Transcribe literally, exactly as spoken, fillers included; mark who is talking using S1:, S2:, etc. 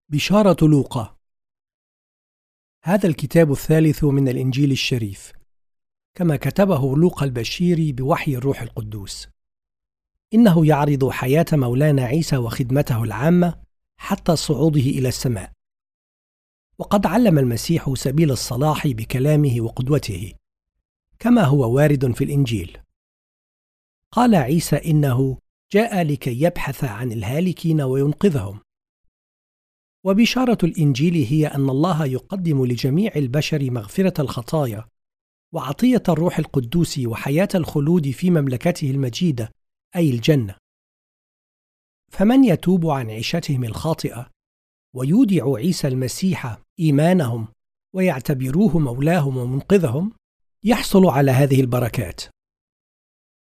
S1: بشارة لوقا. هذا الكتاب الثالث من الإنجيل الشريف، كما كتبه لوقا البشير بوحي الروح القدوس. إنه يعرض حياة مولانا عيسى وخدمته العامة حتى صعوده إلى السماء. وقد علم المسيح سبيل الصلاح بكلامه وقدوته، كما هو وارد في الإنجيل. قال عيسى إنه جاء لكي يبحث عن الهالكين وينقذهم. وبشارة الإنجيل هي أن الله يقدم لجميع البشر مغفرة الخطايا وعطية الروح القدوس وحياة الخلود في مملكته المجيدة، أي الجنة. فمن يتوب عن عيشتهم الخاطئة ويودع عيسى المسيح إيمانهم ويعتبروه مولاهم ومنقذهم، يحصل على هذه البركات.